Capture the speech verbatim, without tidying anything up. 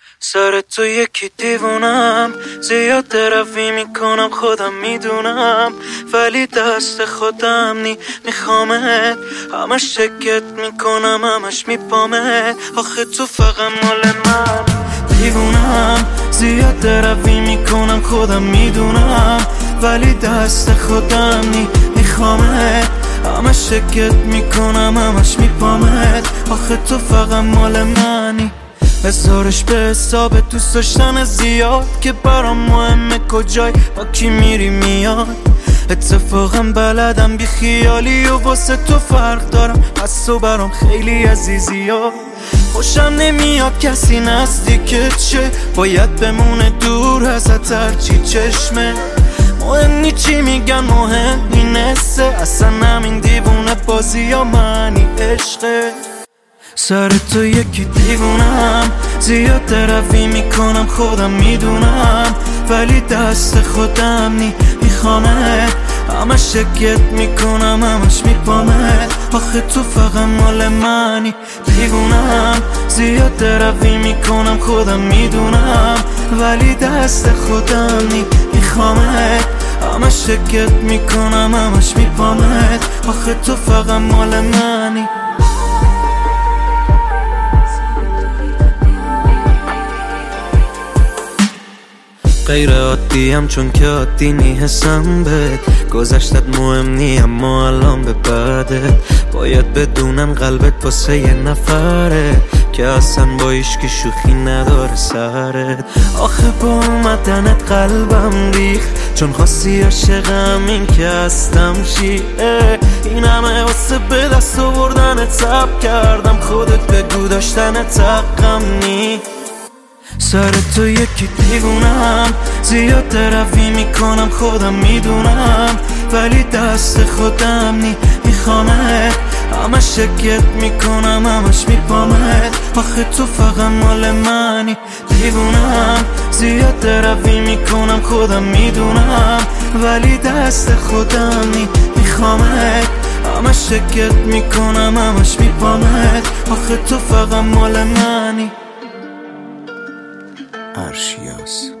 سر تو یکی دیوونم، زیاد دروی میکنم خودم میدونم، ولی دست خودم نی میخوامت، همش شکت میکنم همش میپامت. آخه تو فقط مال من دیوونم، زیاد دروی میکنم خودم میدونم، ولی دست خودم نی میخوامت، همش شکت میکنم همش میپامت. آخه تو فقط مال منی، بذارش به حساب دوست داشتن زیاد که برام مهمه کجای با کی میری میاد. اتفاقا بلدم بی خیالی و واسه تو فرق دارم، پس تو برام خیلی عزیزی ها. خوشم نمیاد کسی نزدیکت شه، باید بمونه دور ازت هرچی چشمه. مهم نی چی میگن مهم نی نسه، اصلا همین دیوونه بازی ها منی عشقه. سر تو یکی دیوونم، زیاد دروی میکنم خودم میدونم، ولی دست خودم نی میخوامت، همش شکت میکنم همش میپامت. آخه تو فقط مال منی دیوونم، زیاد دروی میکنم خودم میدونم، ولی دست خودم نی میخوامت، همش شکت میکنم همش میپامت. آخه تو فقط مال منی. غیر عادیم چون که عادی نی حسم بهت، گذشتت مهم نی اما الان به بعدت باید بدونن قلبت واسه یه نفره که اصلا با ایشکی شوخی نداره سرت. آخه با اومدنت قلبم ریخت، چون خواستی عاشقم این که هستم شیعه. این همه واسه به دست آوردنت صبر کردم، خودت بگو داشتنت حقم نی. سر تو یکی دیوونم، زیاد دروی میکنم خودم میدونم، ولی دست خودم نی میخوامت، همش شکت میکنم همش میپامت. آخه تو فقط مال منی دیوونم، زیاد دروی میکنم خودم میدونم، ولی دست خودم نی میخوامت، همش شکت میکنم همش میپامت. آخه تو فقط مال منی. ارشیاس.